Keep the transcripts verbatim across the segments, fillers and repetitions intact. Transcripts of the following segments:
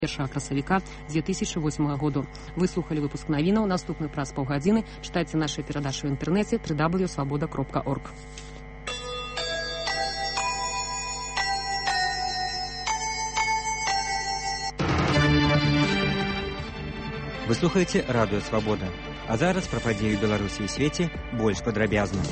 першага красавіка две тысячи восьмага году. Вы слухали выпуск навінаў. Наступны праз паўгадзіны чытайце нашыя перадачы ў інтэрнэце дабл ю дабл ю дабл ю крапка свабода крапка орг. Вы слухаеце радыё Свабода. А зараз пра падзеі Беларусі і свеце больш падрабязна.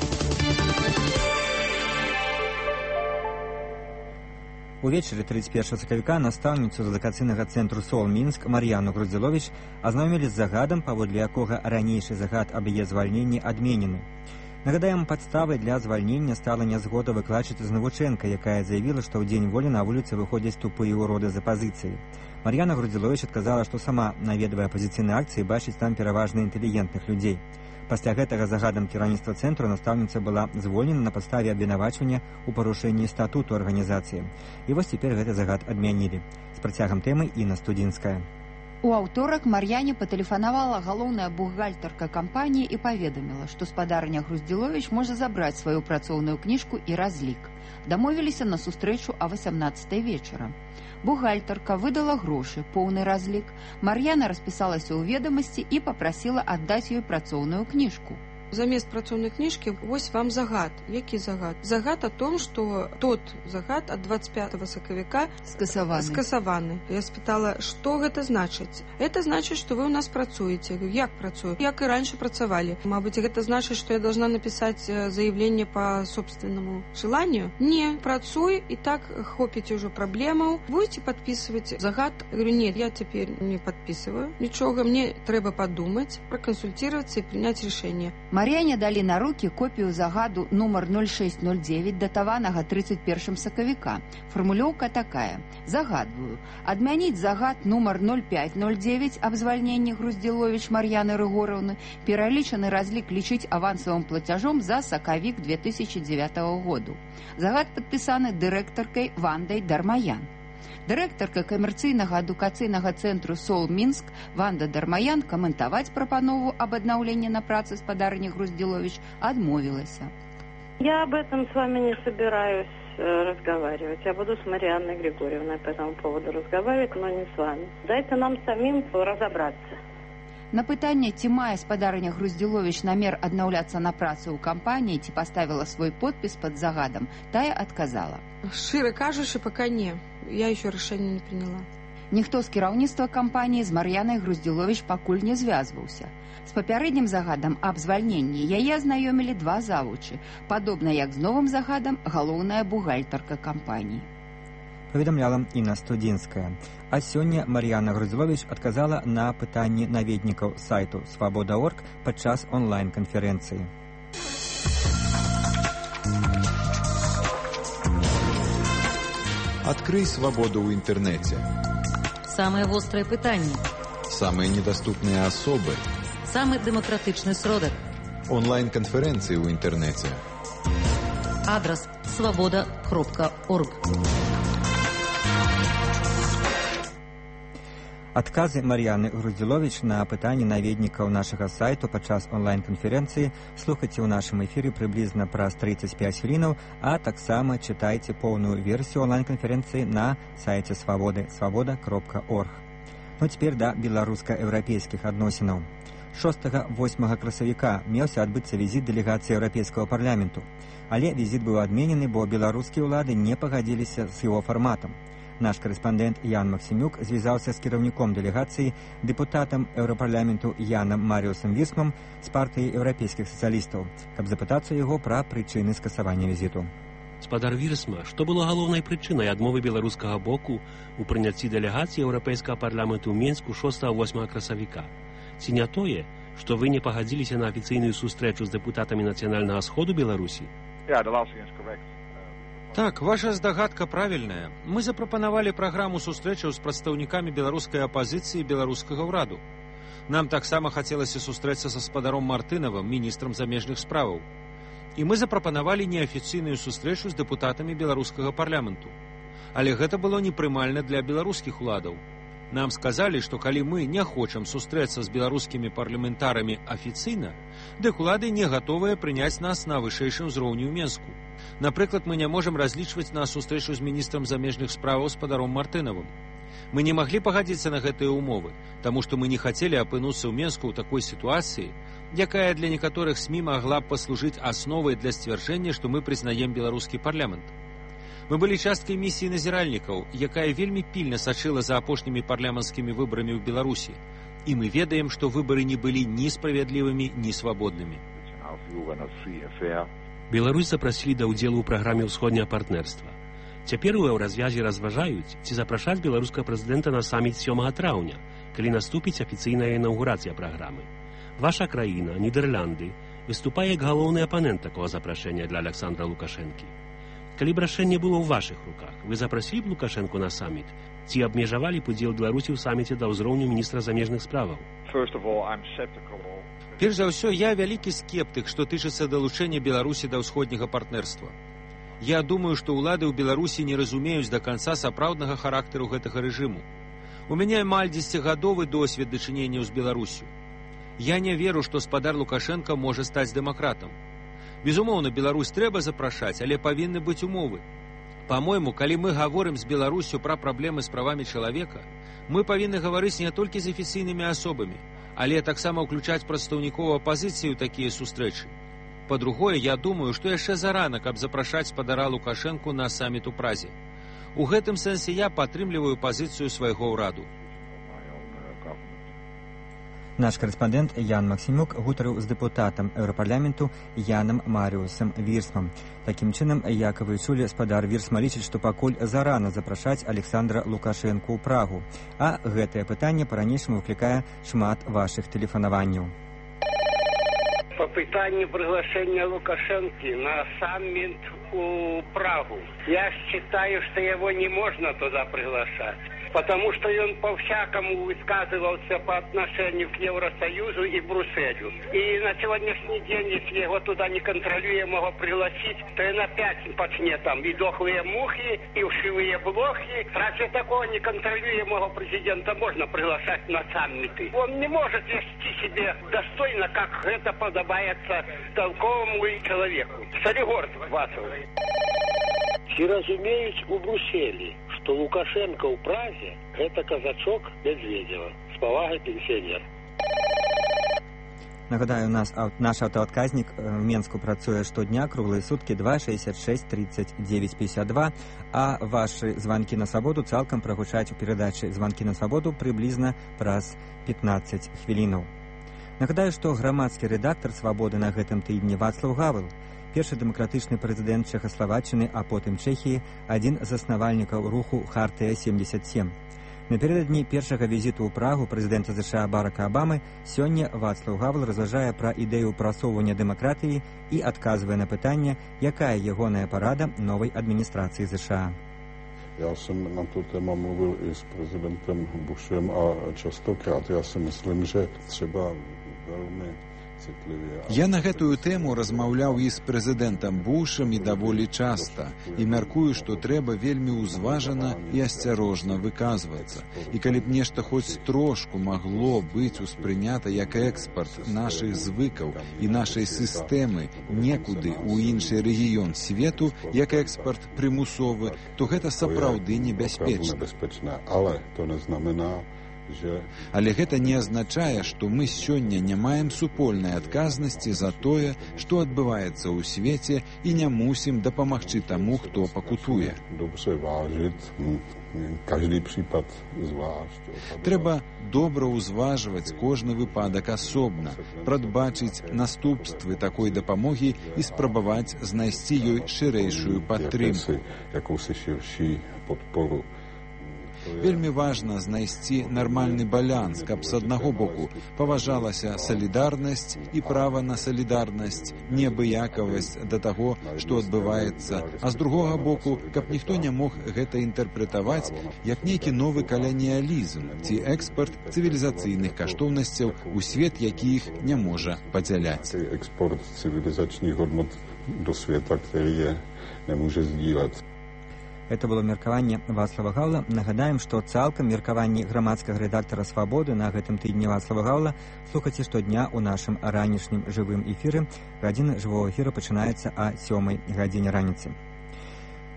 Увечары тридцать першага сакавіка настаўніцу з адукацыйнага цэнтру СОЛ Мінск Мар'яну Груздзіловіч азнаёмілі з загадам, паводле якога ранейшы загад аб яе звальненні адменены. Нагадаем, падставай для звальнення стала нязгода выкладчыцы з Навучэнка, якая заявіла, што ў дзень волі на вуліцы выходзяць тупыя ўроды з апазіцыі. Мар'яна Груздзіловіч адказала, што сама, наведвае апазіцыйныя акцыі, бачыць там пераважна інтэлігентных людзей. Пасля гэтага загадам кіраўніцтва цэнтру настаўніца была звольнена на падставе абвінавачвання ў парушэнні статуту арганізацыі. І вось цяпер гэты загад адмянілі. З працягам тэмы Інна Студзінская. У аўторак Мар'яне патэлефанавала галоўная бухгалтарка кампаніі і паведаміла, што спадарня Груздзіловіч можа забраць сваю працоўную кніжку і разлік. Дамовіліся на сустрэчу а васямнаццатай вечара. Бухгалтарка выдала грошы, поўны разлік. Мар'яна распісалася ў ведамасці і папрасіла аддаць ёй працоўную кніжку. Замест працоўнай кніжкі вось вам загад. Які загад? Загад о том, что тот загад от двадцать пятого сакавіка скасаваны. скасаваны. Я спытала, што гэта значыць? Это значыць, што вы у нас працуеце. Як працую? Як і раньше працавалі. Мабыць, гэта значыць, што я должна написать заявление по собственному желанию? Не, працуй, и так хопіць ужо праблемаў. Будете подписывать загад? Я говорю, нет, я теперь не подписываю. Нічога, мне трэба подумать, проконсультироваться и принять решение. Мар'яне далі на рукі копію загаду нумар ноль шесть ноль девять, датаванага тридцать першым сакавіка. Фармулёўка такая. Загадваю. Адмяніць загад нумар ноль пять ноль девять аб звальненні Груздзіловіч Мар'яны Рыгораўны, пералічаны разлік лічыць авансавым плацяжом за сакавік две тысячи девятого году. Загад падпісаны дырэктаркай Вандай Дармаян. Дырэктарка камерцыйнага адукацыйнага цэнтру СОЛ Мінск Ванда Дармаян каментаваць прапанову аб аднаўленні на працы спадарні Груздзіловіч адмовілася. Я об этом с вами не собираюсь разговаривать. Я буду с Марьяной Григорьевной по этому поводу разговаривать, но не с вами. Дайте нам самим разобраться. На пытанне, ці мае спадарня Груздзіловіч намер аднаўляцца на працу ў кампаніі, ці паставіла свой подпіс пад загадам, тая адказала. Шчыра кажучы, пока не. Я еще решение не приняла. Ніхто з кіраўніцтва кампаніі з Мар'янай Груздзіловіч пакуль не звязваўся. З папярэднім загадам аб звальненні яе азнаёмілі два завучы, падобна як з новым загадам галоўная бухгалтарка кампаніі. Паведамляла Інна Студзінская. А сёння Мар'яна Груздзіловіч адказала на пытанні наведнікаў сайту свабода точка орг падчас онлайн-канферэнцыі. Открой свободу в интернете. Самые острые пытания. Самые недоступные особы. Самый демократичный сродок. Онлайн-конференции в интернете. Адрес свобода крапка орг. Адказы Мар'яны Груздзіловіч на пытанні наведнікаў нашага сайту падчас онлайн-канферэнцыі слухайце ў нашым эфіры прыблізна праз тридцать пять хвілінаў, а таксама чытайце поўную версію онлайн-канферэнцыі на сайце свабоды свабода крапка орг. Ну цяпер да беларуска-еўрапейскіх адносінаў. шостага восьмага красавіка меўся адбыцца візіт дэлегацыі еўрапейскага парламенту, але візіт быў адменены, бо беларускія ўлады не пагадзіліся з яго фарматам. Наш карэспандэнт Ян Максімюк звязаўся з кіраўніком дэлегацыі, дэпутатам еўрапарламенту Янам Марыусам Вірсмам з партыі еўрапейскіх сацыялістаў, каб запытацца яго пра прычыны скасавання візіту. Спадар Вірсма, што было галоўнай прычынай адмовы беларускага боку ў прыняцці дэлегацыі еўрапейскага парламенту ў Мінску шостага восьмага красавіка? Ці не тое, што вы не пагадзіліся на афіцыйную сустрэчу з дэпутатамі нацыянальнага сходу Беларусі? Так, ваша здагадка правільная. Мы запрапанавалі праграму сустрэчаў з прадстаўнікамі беларускай апазіцыі і беларускага ўраду. Нам таксама хацелася сустрэцца са спадаром Мартынавым, міністрам замежных справаў. І мы запрапанавалі неафіцыйную сустрэчу з дэпутатамі беларускага парламенту. Але гэта было непрымальна для беларускіх уладаў. Нам сказалі, што калі мы не хочам сустрэцца з беларускімі парламентарамі афіцыйна, дык улады не гатовыя прыняць нас на вышэйшым узроўні ў Менску. Напрыклад, мы не можам разлічваць на сустрэчу з міністрам замежных справаў спадаром Мартынавым. Мы не маглі пагадзіцца на гэтыя ўмовы, таму што мы не хацелі апынуцца ў Менску ў такой сітуацыі, якая для некаторых СМІ магла б паслужыць асновай для сцвярджэння, што мы прызнаем беларускі парламент. Мы былі часткай місіі назіральнікаў, якая вельмі пільна сачыла за апошнімі парламенцкімі выбарамі ў Беларусі, і мы ведаем, што выбары не былі ні справядлівымі, ні свабоднымі. Беларусь запрасілі да ўдзелу ў праграме ўсходняга партнерства. Цяпер у еўразвязе разважаюць, ці запрашаць беларускага прэзідэнта на саміт сёмага траўня, калі наступіць афіцыйная інаўгурацыя праграмы. Ваша краіна, Нідерланды, выступае як галоўны апанент такога запрашэння для Александра Лукашэнкі. Калі б рашэнне было ў вашых руках, вы запрасілі б Лукашэнку на саміт, ці абмежавалі б удзел Беларусі ў саміце да ўзроўню міністра замежных справаў? Перш за ўсё, я вялікі скептык, што тычыцца далучэння Беларусі да ўсходняга партнерства. Я думаю, што ўлады ў Беларусі не разумеюць да канца сапраўднага характару гэтага рэжыму. У мяне амаль дзесяцігадовы досвед дачыненняў з Беларусю. Я не веру, што спадар Лукашенка можа стаць дэмакратам. Безумоўна, Беларусь трэба запрашаць, але павінны быць умовы. Па-мойму, калі мы гаворым з Беларусю пра праблемы з правамі чалавека, мы павінны гаварыць не толькі з афіцыйнымі асобамі, але таксама ўключаць прадстаўнікоў апазіцыі ў такія сустрэчы. Па-другое, я думаю, што яшчэ зарана, каб запрашаць спадара Лукашэнку на саміт у Празе. У гэтым сэнсе я падтрымліваю пазіцыю свайго ўраду. Наш карэспандэнт Ян Максімюк гутарыў з дэпутатам Еўрапарламенту Янам Марыусам Вірсмам. Такім чынам, як вы чулі, спадар Вірсма лічыць, што пакуль зарана запрашаць Александра Лукашэнку ў Прагу. А гэтае пытанне па-ранейшаму выклікае шмат вашых тэлефанаванняў. По пытанию приглашения Лукашенки на саммит у Прагу. Я считаю, что его не можно туда приглашать, потому что он по-всякому высказывался по отношению к Евросоюзу и Брюсселю. И на сегодняшний день, если его туда неконтролируемо пригласить, то он опять почнет там и дохлые мухи, и вшивые блохи. Разве такого неконтролируемого президента можно приглашать на саммиты? Он не может вести себя достойно, как это подобается толковому человеку. Солигорд Вацов. Все разумеют у Брюсселе, что Лукашенко у Празе – это казачок Медведева. С повагой, пенсионер. Нагадаю, у нас наш аўтаадказнік в Менску працуе штодня, круглыя суткі два шэсцьдзесят шэсць тридцать девять пятьдесят два, а ваши звонки на свабоду цалкам прагучаць у перадачы «Звонки на свабоду» прыблізна праз пятнаццаць хвілінаў. Нагадаю, што грамадскі рэдактар «Свабоды» на гэтым тыдні Вацлаў Гавел, першы дэмакратычны прэзідэнт Чэхаславаччыны, а потым Чэхіі, адзін з заснавальнікаў руху «Хартыя семьдесят семь». Напярэдадні першага візіту ў Прагу прэзідэнта ЗША Барака Абамы сёння Вацлаў Гавел разважае пра ідэю прасоўвання дэмакратыі і адказвае на пытанне, якая ягоная парада новай адміністрацыі ЗША. Já jsem na tu téma mluvil i s prezidentem Bushem a častokrát. Já si myslím, že třeba velmi Я на гэтую тэму размаўляў і з прэзідэнтам Бушам і даволі часта, і мяркую, што трэба вельмі ўзважана і асцярожна выказвацца. І калі б нешта хоць трошку магло быць успрынята як экспарт нашых звыкаў і нашай сістэмы некуды ў іншы рэгіён свету, як экспарт прымусовы, то гэта сапраўды небяспечна. Але то не знамена, Але гэта не азначае, што мы сёння не маем супольнай адказнасці за тое, што адбываецца ў свеце, і не мусім дапамагчы таму, хто пакутуе. Трэба добра ўзважваць кожны выпадак асобна, прадбачыць наступствы такой дапамогі і спрабаваць знайсці ёй шырэйшую падтрымку. Вельмі важна знайсці нармальны баланс, каб з аднаго боку паважалася салідарнасць і права на салідарнасць, неабыякавасць да таго, што адбываецца, а з другога боку, каб ніхто не мог гэта інтэрпрэтаваць як нейкі новы каланіялізм ці экспарт цывілізацыйных каштоўнасцяў у свет, які іх не можа падзяляць. Экспорт цивилизационных годнот до света, который не может сділаць. Это было меркаванне Вацлава Гаўла. Нагадаем, што цалкам меркаванні грамадскага рэдактара «Свабоды» на гэтым тыдні Вацлава Гаўла слухайце штодня ў нашым ранішнім жывым эфіры. Гадзіна жывого эфіра пачынаецца а сёмай гадзіне раніцы.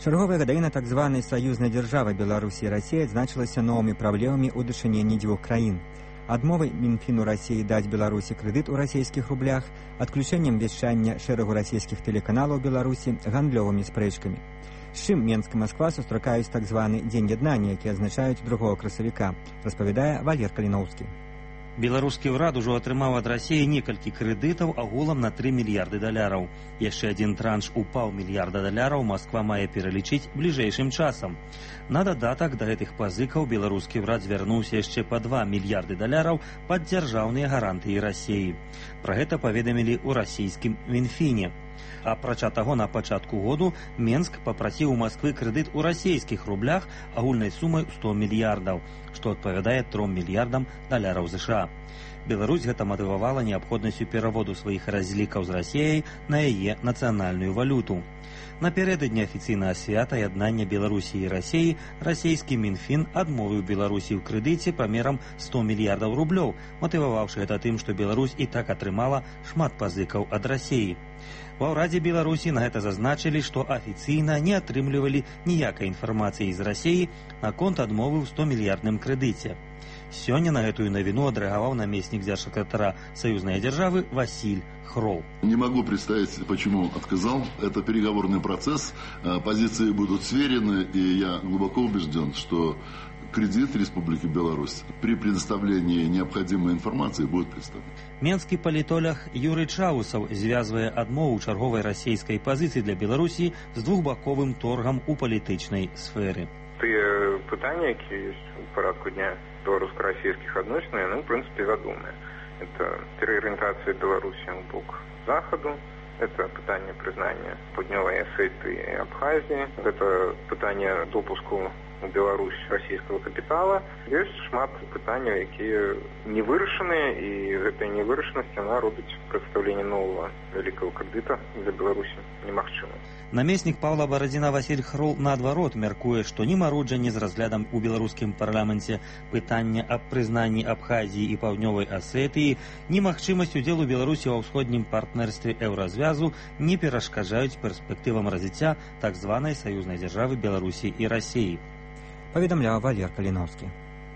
Чарговая гадаіна так званай саюзнай дзяржавы Беларусі і Расіі адзначылася новымі праблемамі ў дачыненні дзвюх краін. Адмовай Мінфіну Расіі даць Беларусі крэдыт у расійскіх рублях, адключэннем вяшчання шэрагу расійскіх тэлеканалаў Беларусі, гандлёвымі спрэчкамі. З чым Менск і Масква сустракаюць так званы дзень яднання, які адзначаюць другога красавіка, распавядае Валер Каліноўскі. Беларускі ўрад ужо атрымаў ад Расіі некалькі крэдытаў агулам на тры мільярды даляраў. Яшчэ адзін транш у паўмільярда даляраў Масква мае пералічыць бліжэйшым часам. На дадатак да гэтых пазыкаў беларускі ўрад звярнуўся яшчэ па два мільярды даляраў пад дзяржаўныя гарантыі Расіі. Пра гэта паведамілі ў расійскім Мінфіне. Апрача таго, на пачатку году Менск папрасіў у Масквы крэдыт у расійскіх рублях агульнай сумай сто мільярдаў, што адпавядае тром мільярдам даляраў ЗША. Беларусь гэта матывавала неабходнасцю пераводу сваіх разлікаў з Расіяй на яе нацыянальную валюту. Напярэдадні афіцыйнага свята яднання Беларусі і Расіі расійскі Мінфін адмовіў Беларусі ў крэдыце памерам сто мільярдаў рублёў, матываваўшы гэта тым, што Беларусь і так атрымала шмат пазыкаў ад Расіі. Ва ўрадзе Беларусі на гэта зазначылі, што афіцыйна не атрымлівалі ніякай інфармацыі з Расіі наконт адмовы ў сто мільярдным крэдыце. Сёння на гэтую навіну адрэагаваў намеснік дзяржсакратара саюзнай дзяржавы Василь Хрол. Не могу представить, почему отказал. Это переговорный процесс, позиции будут сверены, и я глубоко убежден, что кредит Республики Беларусь при предоставлении необходимой информации будет представлен. Менскі палітолог Юрый Чаусаў звязвае адмову чарговай расійскай пазіцыі для Беларусі з двухбаковым торгам у палітычнай сферы. Тыя пытанні, якія ёсць у парадку дня беларуска-расійскіх адносін, яны, в принципе, вядомыя. Это переориентация Беларуси в бок Заходу, это пытание признания Поднёвой Осетии и Абхазии, это пытание допуску у Беларусь российского капитала. Есть шмат пытаний, которые не вырашены, и эта невырашенность, она робит представление нового великого кредита для Беларуси немагчыма. Намеснік Павла Барадзіна Василь Хрол наадварот мяркуе, што ні маруджанне з разглядам у беларускім парламенце пытання аб прызнанні Абхазіі і Паўднёвай Асетыі, ні магчымасць удзелу Беларусі ва ўсходнім партнерстве Еўразвязу не перашкаджаюць перспектывам развіцця так званай саюзнай дзяржавы Беларусі і Расіі. Паведамляў Валер Каліноўскі.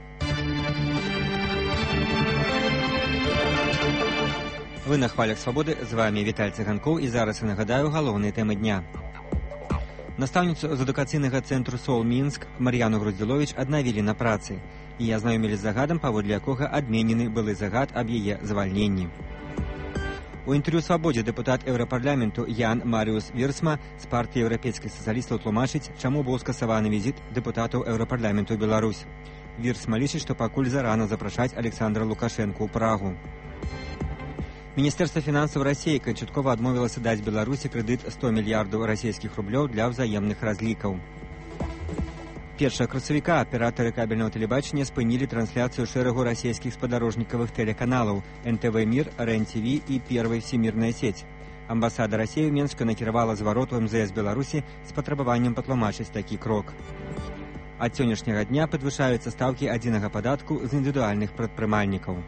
Вы на хвалях свабоды, з вами Віталь Цыганкоў, і зараз я нагадаю галоўныя тэмы дня. Настаўніцу з адукацыйнага цэнтру Сол Мінск Мар'яну Груздзіловіч аднавілі на працы і азнаёмілі з загадам, паводле якога адменены былы загад аб яе звальненні. У інтэрв'ю «Свабодзе» дэпутат Еўрапарламенту Ян Марыус Вірсма з партыі еўрапейскіх сацыялістаў тлумачыць, чаму быў скасаваны візіт дэпутатаў Еўрапарламенту ў Беларусь. Вірсма лічыць, што пакуль зарана запрашаць Александра Лукашэнку ў Прагу. Міністэрства фінансаў Расіі канчаткова адмовілася даць Беларусі крэдыт сто мільярдаў расійскіх рублёў для ўзаемных разлікаў. Першага красавіка аператары кабельнага тэлебачання спынілі трансляцыю шэрагу расійскіх спадарожнікавых тэлеканалаў эн тэ вэ Мир, РЕН-ТВ і Первая всемирная сеть. Амбасада Расіі ў Менску накіравала зварот у эм зэ эс Беларусі з патрабаваннем патлумачыць такі крок. Ад сённяшняга дня падвышаюцца стаўкі адзінага падатку з індывідуальных прадпрымальнікаў.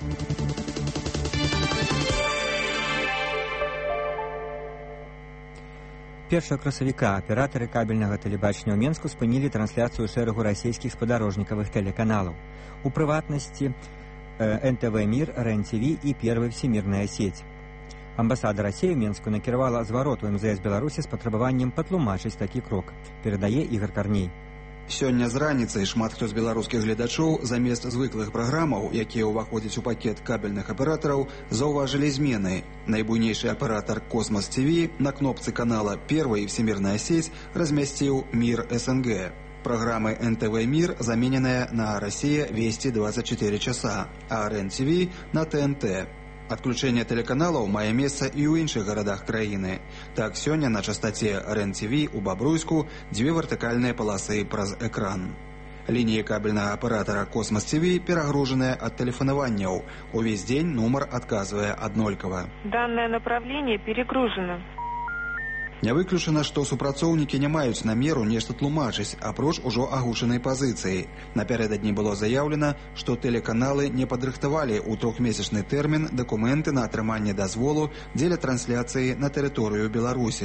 Першага красавіка аператары кабельнага тэлебачання ў Менску спынілі трансляцыю шэрагу расійскіх спадарожнікавых тэлеканалаў. У прыватнасці эн тэ вэ Мир, РЕН-ТВ і Первая всемирная сеть. Амбасада Расіі ў Менску накіравала зварот у эм зэ эс Беларусі з патрабаваннем патлумачыць такі крок, перадае Ігор Карней. Сёння з раніцай шмат хто з беларускіх гледачоў замест звыклых праграмаў, якія ўваходзяць у пакет кабельных аператараў, заўважылі змены. Найбуйнейшы аператар Космос ТВ на кнопцы канала «Первая всемирная сеть» размясціў «Мир СНГ». Программы эн тэ вэ Мир замененная на «Россия Вести двадцать четыре часа», а РЕН-ТВ на тэ эн тэ. Адключэнне тэлеканалаў мае месца і ў іншых гарадах краіны. Так, сёння на частаце РЕН-ТВ у Бабруйску дзве вертыкальныя паласы праз экран. Лініі кабельнага аператара Космос ТВ перагружаныя ад тэлефанаванняў. Увесь дзень нумар адказвае аднолькава. Данное направление перегружено. Не выключана, што супрацоўнікі не маюць намеру нешта тлумачыць, апроч ужо агучанай пазіцыі. Напярэдадні было заяўлена, што тэлеканалы не падрыхтавалі ў трохмесячны тэрмін дакументы на атрыманне дазволу дзеля трансляцыі на тэрыторыю Беларусі.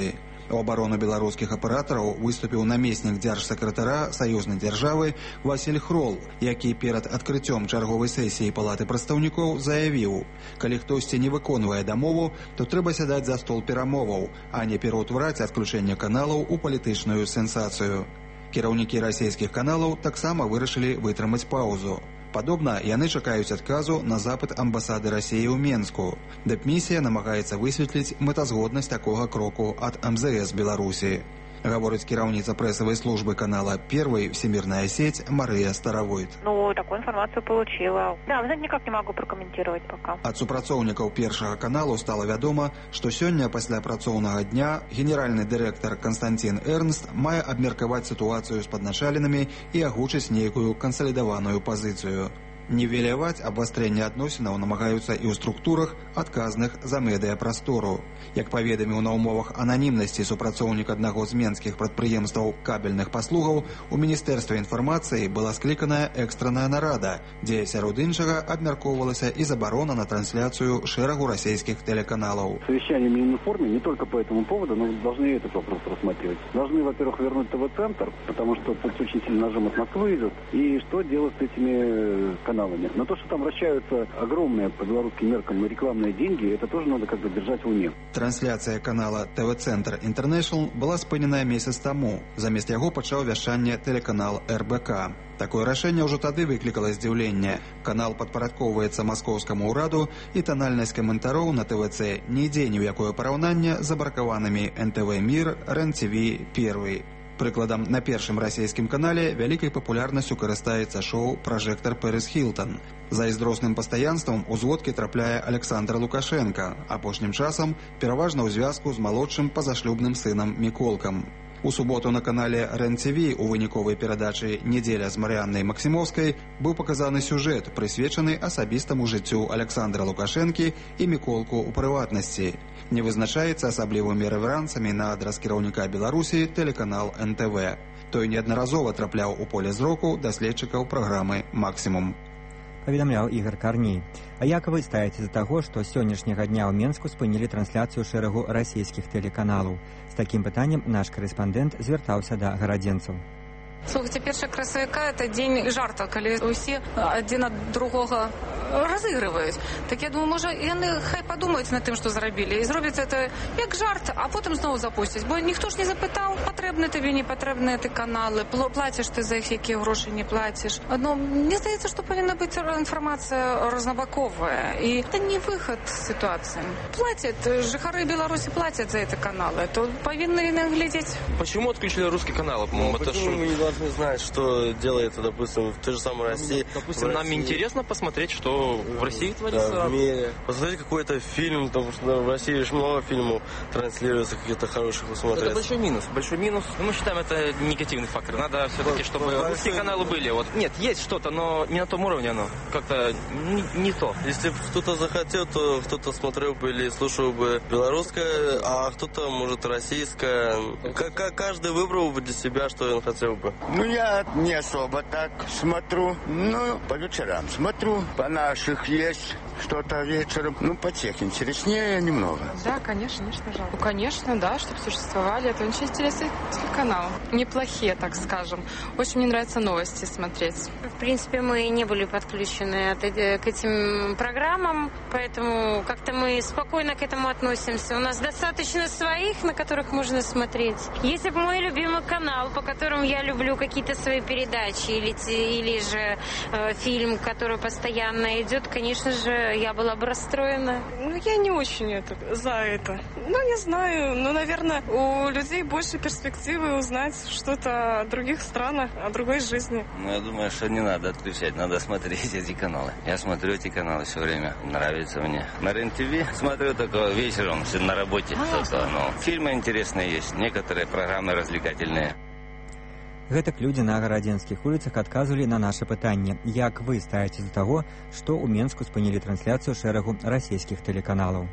У абарону беларускіх аператараў выступіў намеснік дзяржсакратара саюзнай дзяржавы Васіль Хрол, які перад адкрыццём чарговай сесіі палаты прадстаўнікоў заявіў: калі хтосьці не выконвае дамову, то трэба сядаць за стол перамоваў, а не пераўтвараць адключэнне каналаў у палітычную сенсацыю. Кіраўнікі расійскіх каналаў таксама вырашылі вытрымаць паўзу. Падобна, яны чакаюць адказу на запыт амбасады Расіі ў Менску. Дыпмісія намагаецца высветліць мэтазгоднасць такога кроку ад эм зэ эс Беларусі. Говорит кіраўніца прэсавай службы канала «Первый» всемирная сеть Мария Старовойт. Ну, такую информацию получила. Да, вы знаете, никак не могу прокомментировать пока. Ад супрацоўнікаў першага каналу стала вядома, што сёння пасля працоўнага дня генеральны дырэктар Константин Эрнст мае абмеркаваць сітуацыю з падначаленымі і агучыць нейкую кансалідаваную пазіцыю. Нівеляваць абвастрэнне адносінаў намагаюцца і ў структурах, адказных за медыяпрастору. Як паведаміў на ўмовах ананімнасці супрацоўнік аднаго з менскіх прадпрыемстваў кабельных паслугаў, у Міністэрстве інфармацыі была скліканая экстранная нарада, дзе сярод іншага абмяркоўвалася і забарона на трансляцыю шэрагу расійскіх телеканалаў. Совещание в Мининформе не только по этому поводу, но должны этот вопрос рассматривать. Должны, во-первых, вернуть ТВ-центр, потому что тут очень сильный нажим от Москвы идет. И что делать с этими каналами? На то, что там вращаются огромные по белорусским меркам рекламные деньги, это тоже надо как бы держать в уме. Трансляция канала ТВ-центр International была спыненая месяц таму. Замест яго пачаў вяшчанне телеканал эр бэ ка. Такое рашэнне ўжо тады выклікала здзіўленне. Канал падпарадкоўваецца маскоўскаму ўраду, і танальнасць каментароў на тэ вэ цэ не ідзе ні ў якое параўнанне з абракаванымі эн тэ вэ Мир, Рен Ти Ви, Первый. Прыкладам, на першым расійскім канале вялікай папулярнасцю карыстаецца шоу «Пражэктар Пэрыс Хілтан». Зайздросным пастаянствам у зводкі трапляе Александр Лукашенко, апошнім часам пераважна ў звязку з малодшым пазашлюбным сынам Міколкам. У суботу на канале Рен Ти Ви у выніковай перадачы «Недзеля з Марыяннай Максімовскай» быў паказаны сюжэт, прысвечаны асабістаму жыццю Александра Лукашэнкі і Міколку ў прыватнасці. Не вызначаецца асаблівымі рэверансамі на адрас кіраўніка Беларусі тэлеканал эн тэ вэ. Той неаднаразова трапляў у поле зроку даследчыкаў праграмы «Максімум». Паведамляў Ігор Карней. А як вы ставіце за таго, што сённяшняга дня ў Менску спынілі трансляцыю шэрагу расійскіх тэлеканалаў? З такім пытаннем наш карэспандэнт звяртаўся да гарадзенцаў. Слухайте, першага красавіка – это дзень жарта, калі усе адзін ад другога разыгрываюць. Так я думаю, можа, яны хай падумаюць над тым, што зрабілі, і зробяць это як жарт, а потым зноў запусцяць. Бо ніхто ж не запытаў, патрэбны табе, не патрэбныя ты каналы, плаціш ты за іх, якія грошы не плаціш. Адно, мне здаецца, што павінна быць інфармацыя рознабаковая, і это не выхад з сітуацыі. Плацяць, жыхары Беларусі плацяць за эти каналы, то павінны глядзець. Почему отключили русский канал? По-моему, это почему мы не должны знать, что делает, допустим, в той же самой России? Допустим, нам интересно посмотреть, что в России творится. Да, в мире. Посмотреть какой-то фильм, потому что в России очень много фильмов транслируется, каких-то хороших посмотреть. Это большой минус. Большой минус. Мы считаем, это негативный фактор. Надо все-таки, чтобы ну, русские большой... каналы были. Вот. Нет, есть что-то, но не на том уровне оно. Как-то не, не то. Если бы кто-то захотел, то кто-то смотрел бы или слушал бы белорусское, а кто-то, может, российское. Как каждый выбрал бы для себя, что он хотел бы. Ну, я не особо так смотрю. Ну, по вечерам смотрю. По наших есть что-то вечером. Ну, по тех интереснее немного. Да, конечно, конечно, жалко. Ну, конечно, да, чтобы существовали. Это очень интересный телеканал. Неплохие, так скажем. Очень мне нравится новости смотреть. В принципе, мы не были подключены к этим программам, поэтому как-то мы спокойно к этому относимся. У нас достаточно своих, на которых можно смотреть. Если бы мой любимый канал, по которому я люблю какие-то свои передачи или, или же э, фильм, который постоянно идет, конечно же, я была бы расстроена. Ну, я не очень это, за это. Ну, не знаю, ну, наверное, у людей больше перспективы узнать что-то о других странах, о другой жизни. Ну, я думаю, что не надо отключать, надо смотреть эти каналы. Я смотрю эти каналы все время, нравится мне. На Рен Ти Ви смотрю только вечером, на работе что-то, но фильмы интересные есть, некоторые программы развлекательные. Гэтак людзі на гарадзенскіх вуліцах адказвалі на наша пытанне. Як вы ставіце за таго, што ў Менску спынілі трансляцыю шэрагу расійскіх тэлеканалаў?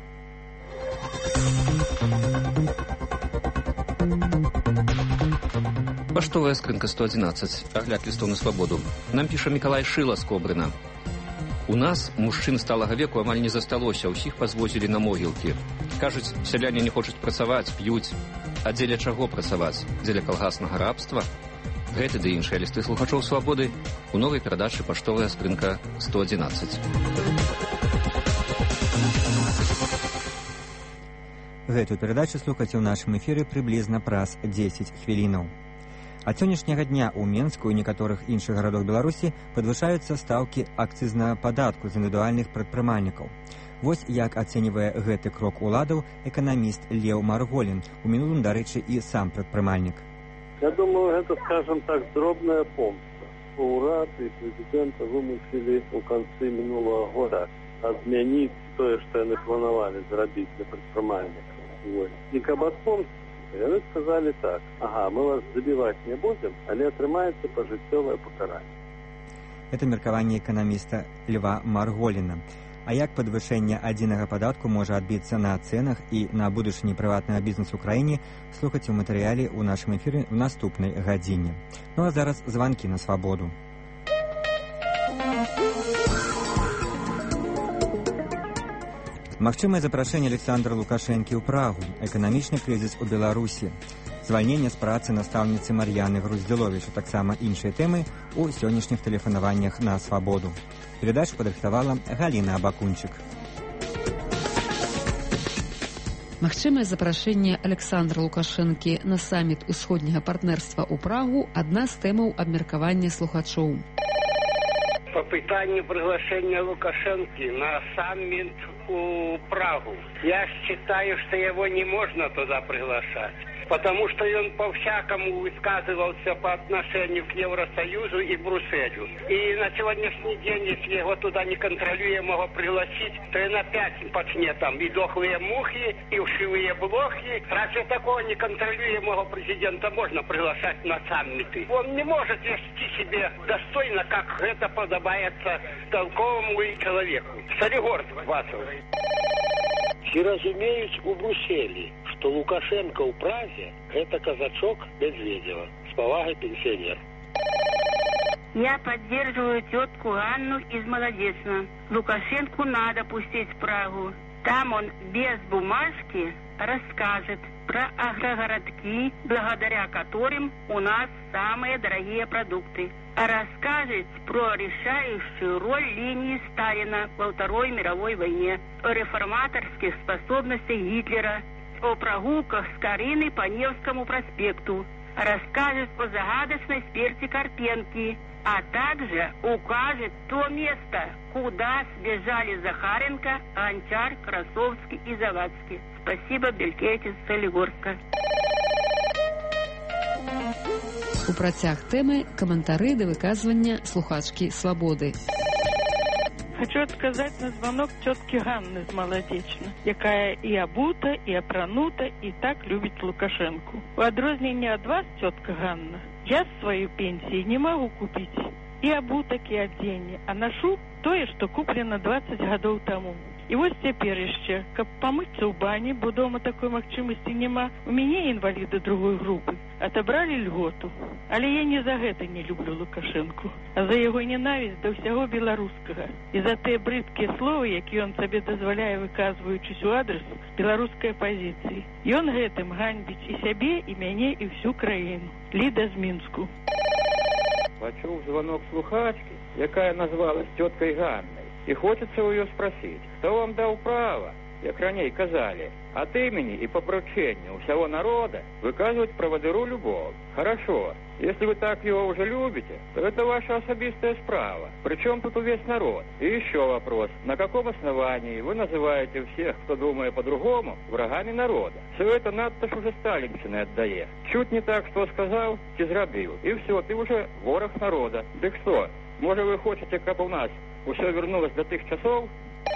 Паштовая скрынка сто одиннадцать. Агляд лістоў на свабоду. Нам піша Мікалай Шыла з Кобрына. У нас мужчын сталага веку амаль не засталося, усіх пазвозілі на могілкі. Кажуць, сяляне не хочуць працаваць, п'юць. А дзеля чаго працаваць? Дзеля калгаснага рабства? Гэты ды іншыя лісты слухачоў свабоды у новай перадачы паштовая скрынка сто адзінаццаць. Гэтую перадачу слухаце ў нашым эфіры прыблізна праз дзесяць хвілінаў. Ад сённяшняга дня ў Менску і некаторых іншых гарадах Беларусі падвышаюцца стаўкі акцызнага падатку з індывідуальных прадпрымальнікаў. Вось як ацэньвае гэты крок уладаў эканаміст Леў Марголін, у мінулым, дарэчы, і сам прадпрымальнік. Я думаю, гэта, скажем так, дробная помста. Урад і прэзідэнта вымусілі ў канцы мінулага года адмяніць тое, што яны планавалі зрабіць для прадпрымальнікаў. І каб адпомсціць, яны сказалі так: ага, мы вас забіваць не будзем, але атрымаецца пажыццёвае пакаранне. Это меркаванне эканаміста Льва Марголіна. А як падвышэнне адзінага падатку можа адбіцца на цэнах і на будучыні прыватнага бізнесу ў краіне, слухайце ў матэрыяле ў нашым эфіры ў наступнай гадзіне. Ну а зараз званкі на свабоду. Магчымае запрашэнне Александра Лукашэнкі ў Прагу, эканамічны крызіс у Беларусі, звальненне з працы настаўніцы Мар'яны Груздзіловіч, а таксама іншыя тэмы ў сённяшніх тэлефанаваннях на свабоду. Передачу падрыхтавала Галіна Абакунчык. Магчымае запрашэнне Александра Лукашэнкі на саміт усходняга партнерства ў Прагу – адна з тэмаў абмеркавання слухачоў. По пытанию приглашения Лукашенко на саммит у Прагу. Я считаю, что его не можно туда приглашать, потому что он по-всякому высказывался по отношению к Евросоюзу и Брюсселю. И на сегодняшний день, если его туда неконтролируемого пригласить, то он опять почнет там и дохлые мухи, и вшивые блохи. Разве такого неконтролируемого президента можно приглашать на саммиты? Он не может вести себя достойно, как это подобается толковому человеку. Солигорд Вацов. Ці разумеюць у Брюсселі, што Лукашенко ў Празе – гэта казачок Медведева. С повагой, пенсионер. Я поддерживаю тетку Анну из Молодечно. Лукашенку надо пустить в Прагу. Там он без бумажки расскажет про агрогородки, благодаря которым у нас самые дорогие продукты. А расскажет про решающую роль линии Сталина во Второй мировой войне, о реформаторских способностях Гитлера, о прогулках с Кариной по Невскому проспекту, расскажет о загадочной смерти Карпенки, а также укажет то место, куда сбежали Захаренко, Гончар, Красовский и Завадский. Спасибо, Белькевич, Солигорска. У працяг тэмы каментары да выказвання слухачкі свабоды. Хочу отказать на звонок тетки Ганны из Молодечно, якая и обута, и опранута, и так любит Лукашенко. В адрозненне от вас, тетка Ганна, я свою пенсию не могу купить и обуток, и оденье, а ношу тое, что куплено двадцать годов тому. И вот теперь еще, как помыться в бане, бо дома такой магчимости нема, у меня инвалиды другой группы отобрали льготу. Але я не за гэта не люблю Лукашенко, а за его ненависть до всего белорусского. И за те брыдкие слова, які он себе дозволяе, выказываючись у адрес белорусской оппозиции. И он гэтым ганьбіць и себе, и мяне, и всю краину. Лида з Минску. Почув звонок слухачки, якая назвалась теткой Ганной. И хочется у ее спросить, кто вам дал право, как ранее казали, от имени и по поручению всего народа выказывать проводыру любовь. Хорошо, если вы так его уже любите, то это ваша особистая справа. Причем тут весь народ. И еще вопрос, на каком основании вы называете всех, кто думает по-другому, врагами народа? Все это надто ж уже Сталинщине отдає. Чуть не так, что сказал, ти зробив. И все, ты уже ворог народа. Так что, может вы хотите, как у нас усе вернулось до тих часов?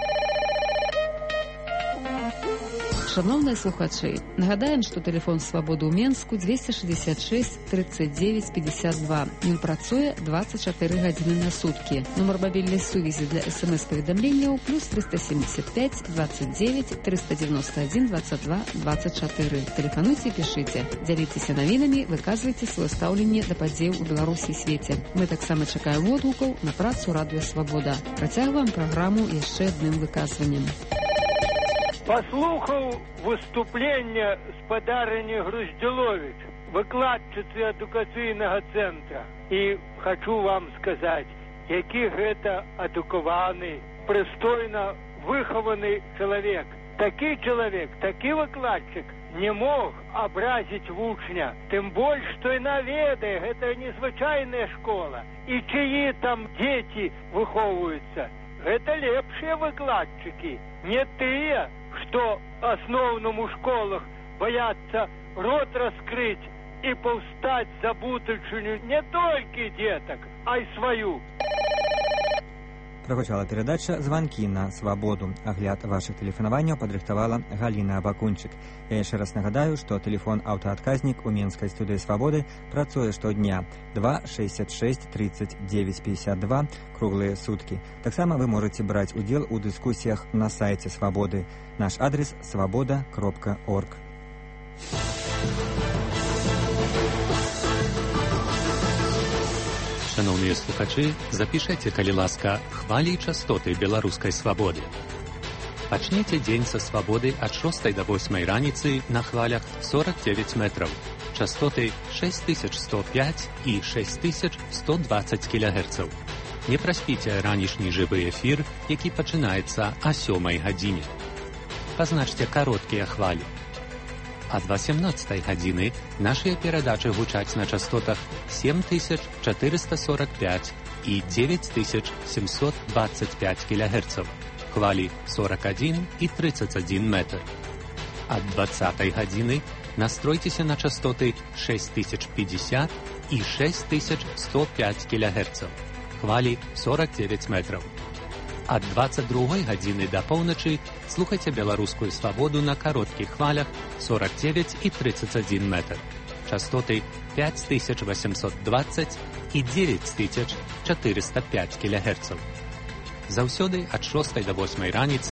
Шановныя слухачы, нагадаем, што тэлефон свабоды ў Менску двести шестьдесят шесть тридцать девять пятьдесят два. Ён працуе двадцать четыре гадзіны на суткі. Нумар мабільнай сувязі для смс-паведамленняў плюс триста семьдесят пять двадцать девять триста девяносто один двадцать два двадцать четыре. Тэлефануйце, пішыце, дзяліцеся навінамі, выказвайце сваё стаўленне да падзеяў у Беларусі і свеце. Мы таксама чакаем водгукаў на працу радыё Свабода. Працягваем праграму яшчэ адным выказваннем. Паслухаў выступлення спадарыні Груздзіловіч, выкладчыцы адукацыйнага цэнтра. І хачу вам сказаць, які гэта адукаваны, прыстойна выхаваны чалавек. Такі чалавек, такі выкладчык не мог абразіць вучня. Тым больш, што і наведае, гэта незвычайная школа. І чыі там дзеці выхоўваюцца. Гэта лепшыя выкладчыкі, не тыя, што асноўным у школах баяцца рот раскрыць і паўстаць за будучыню не толькі дзетак, а й сваю. Прагучала перадача «Званкі на свабоду». Агляд вашых тэлефанаванняў падрыхтавала Галіна Абакунчык. Я яшчэ раз нагадаю, што тэлефон аўтаадказнік у Менскай студыі «Свабоды» працуе штодня два шэсцьдзесят шэсць тридцать девять пятьдесят два круглыя суткі. Таксама вы можаце браць удзел у дыскусіях на сайце «Свабоды». Наш адрес – свабода кропка орг. Шановныя слухачы, запішайце, калі ласка, хвалі і частоты беларускай свабоды. Пачнеце дзень са свабоды ад шостай да восьмай раніцы на хвалях сорок девять метраў. Частоты шесть тысяч сто пять і шесть тысяч сто двадцать кілогерцаў. Не праспіце ранішні жывы эфір, які пачынаецца о сёмай гадзіне. Пазначце кароткія хвалі. Ад восемнадцатай гадзіны нашыя перадачы гучаць на частотах семь тысяч четыреста сорок пять і девять тысяч семьсот двадцать пять кілогерцаў, хвалі сорок один і тридцать один метр. Ад двадцатай гадзіны настройцеся на частоты шесть тысяч пятьдесят і шесть тысяч сто пять кілогерцаў, хвалі сорок девять метров. Ад двадцать другой гадзіны да поўначы слухайце беларускую свабоду на кароткіх хвалях сорок девять і тридцать один метр. Частоты пять тысяч восемьсот двадцать і девять тысяч четыреста пять кілогерцаў. Заўсёды ад шостай да восьмай раніцы